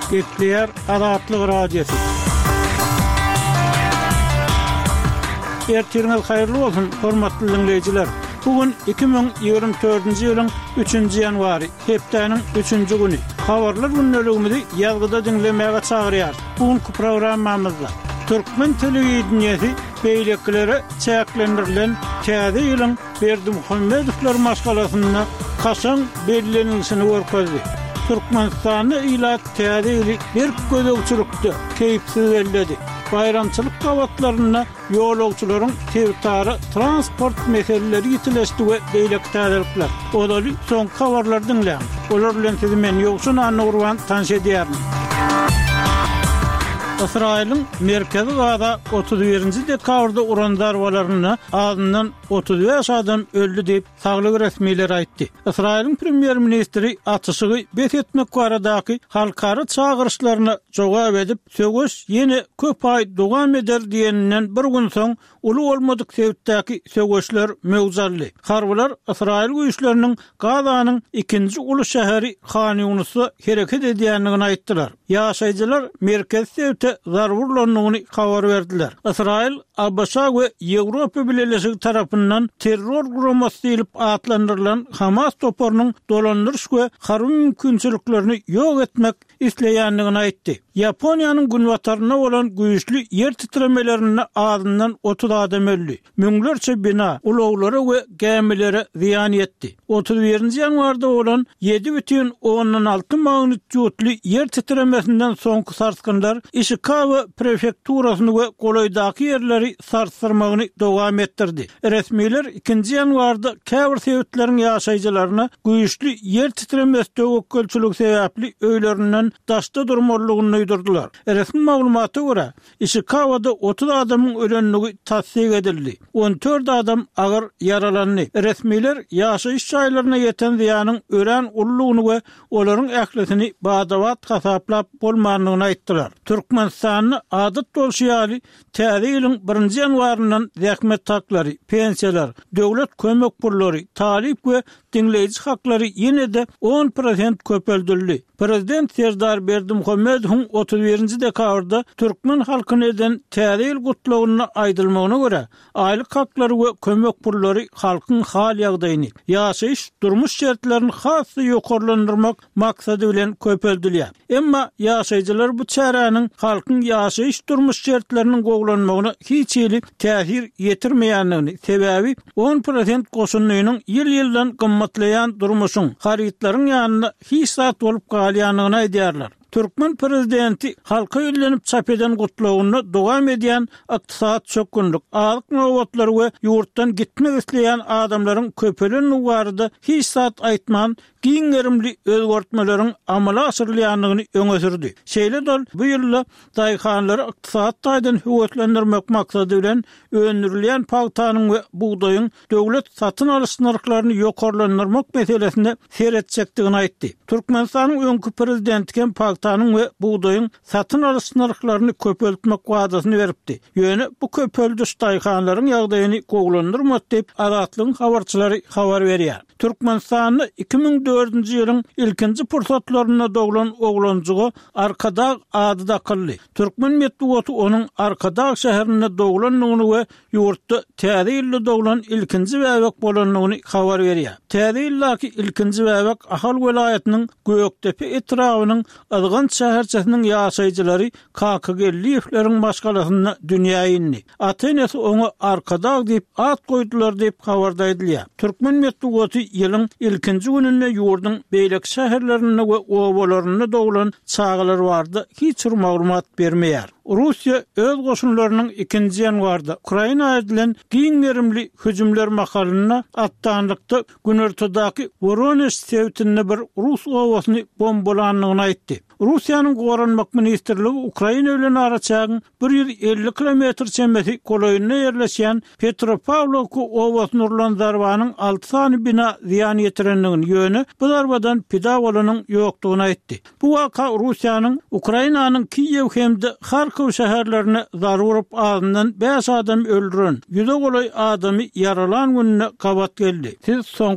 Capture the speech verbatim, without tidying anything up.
Ekleyer Azatlyk Radiosu. Ertirňiz haýyrly bolsun, hormatly dinleýijiler. Bugün iki bin ýygrimi dördünji ýylyň üçünji ýanwary, hepdeniň üçünji güni. Habarlar günneligimizi ýazgyda dinlemäge çagyrýar. Bugünkü programmamyzda Türkmen telewizionyasy beýleklere çäklendirilen täze ýylyň Berdimuhammedowlar maşgalasyna kaçan bellenilişini görkezdi. Türkmenistany ila täze ýyly bir gözegçilikde keýpsiz elledi. Bayramçylyk gawatlaryna ýolagçylaryň tewtary transport meseleleri ýitileşdi we beýlek täzelikler. Olaly soňky habarlar dinleýän. Olar bilen sizi men ýoksun anurwan tanış edýärim. İsrail'in merkezi Gaza otuz birinji dekabrda uran darwalaryna azyndan otuz beş adam öldü diýip saglyk resmiler aýtdy. İsrail'in premier ministri atışygy bet etmek baradaky halkara çağırışlaryna jogap edip, sögüş ýene köp ay dowam eder diýeninden bir gün soň uly bolmadyk sebäpdäki sögüşler mewzully. Harbylar İsrail güýçleriniň Gazanyň ikinji uly şäheri Han Yunus'a hereket edýändigini aýtdylar. Ýaşaýjylar merkez sebäpde zarwurlanyny habar berdiler. İsrail, Abşa we Ýewropa Birleşigi tarapyndan terror guramasy diýilip atlandyrylan Hamas toparynyň dolandyrış we harby mümkinçiliklerini ýok etmek isleýändigini aýtdy. Ýaponiýanyň günwataryna bolan güýçli ýer titremelerine azyndan otuz adam öldü. Müňlerçe bina, ulaglara we gemilere ziýan ýetdi. otuz birinji ýanwarda bolan ýedi бүтүn oňdan alty magnitudly ýer titremesinden soňky sarsgynlar Ishikawa prefekturasyny we golaýdaky ýerleri sarsdyrmagyny dowam etdirdi. Resmiler ikinji ýanwarda käbir sebäpleriň ýaşaýjylaryna güýçli ýer titremesi töwekkelçilik sebäpli öýlerinden daşda durmalygyny ýurdurdylar. Resmi maglumaty görä, Ishikawada otuz adamyň ölenligi tasdik edildi. on dört adam agyr yaralandy. Resmiler ýaşaýyş ýaýlaryna ýeten ziýanyň ören ullugyny we olaryň ählesini badawat hasaplap bolmanyny aýtdylar. Türkmenistany adat bolşýaly täze ýylyň birinji ýanwaryndan zähmet taklary, pensiýalar, döwlet kömek pullary, talip we dinleýici haklary ýene de on prosent köpeldildi. Prezident Serdar Berdimuhammedow otuz birinji dekabrda Türkmen halkyny eden täze ýyl gutlawyna aýdylmagyna görä, aýlyk haklary we kömek pullary halkyň hal ýagdaýyny, ýaşaýyş durmuş şertlerini hasy ýokarlandyrmak maksady bilen köpeldilýär. Emma ýaşaýjylar bu çäranyň halkyň ýaşaýyş durmuş şertleriniň gowlanmagyna hiç ýyly täsir ýetirmeýändigini, sebäbi on prosent goşunlygynyň ýyl-ýyldan gymmatlaýan durmuşyň harytlaryň ýanyna hiç zat bolup galýanyny aýdýarlar. Türkmen prezidenti halka ýönelenip çap eden gutlawyny dowam edýän ykdysat çökünlük, alyk nowatlary we ýurtdan gitmek isleýän adamlaryň köpelen ugarda hiç zat aýtman giňerimli özgertmeleriň amala asyrylýanlygyny öňe sürdi. Şeýle dol bu ýylda daýhanlary ykdysat taýdan höwetlendirmek maksady bilen öňürilýän paýtanyň we buğdaýyň döwlet satyn alyş narhlaryny ýokarlandyrmak meselesinde seretjekdigini aýtdy. Türkmenistanyň öňkü prezidenti paýtanyň we buğdaýyň satyn alyş narhlaryny köpeltmek wadasyny beripdi. Ýöne bu köpeldiş daýhanlaryň ýagdaýyny gowlandyrmak diýip Azatlyk habarçylary habar berýär. Türkmenistany iki bin dördünji ýylyň ilkinji pursatlaryna doglan oglanjygy Arkadag ady dakyldy. Türkmen medeniýeti onuň Arkadag şäherinde doglanlygyny we ýurtda täze ýylda doglan ilkinji bäbek bolanlygyny habar berýär. Täze ýyldaky ilkinji bäbek Ahal welaýatynyň Göktepe etrawynyň Azgan şäherçesiniň ýaşaýjylary K K G'liýewleriň maşgalasyna dünýä indi. Atenesi oňa Arkadag diýip at goýdular diýip habarda edilýär. Türkmen medeniýeti ýylyň ilkinji gününde ýurdun beýlek şäherlerine we owalaryna doglan çağlar bardy. Hiç maglumat bermeýär. Russiya öz goşunlarynyň ikinji ýanwarda Ukraina edilen giňerimli hüjümler makalyna atdanlykda günertadaky Voronezh sebätinde bir Rus owasyny bombalandygyny aýtdy. Russiýanyň Goranmak ministrligi Ukraina bilen araçagyň bir yüz elli kilometr çemberi koloýyna ýerleşýän Petropavlovka owasyny urulan zarwanyň alty sany bina ziýan ýetirendigini ýöne bu zarbadan pida bolanyň ýokdugyny aýtdy. Bu waka Russiýanyň Ukrainanyň Kiýew hemde Harkiw şäherlerine zar vurup azyndan beş adam öldüren, ýüze golaý adamy yaralan gününe gabat geldi. Siz soň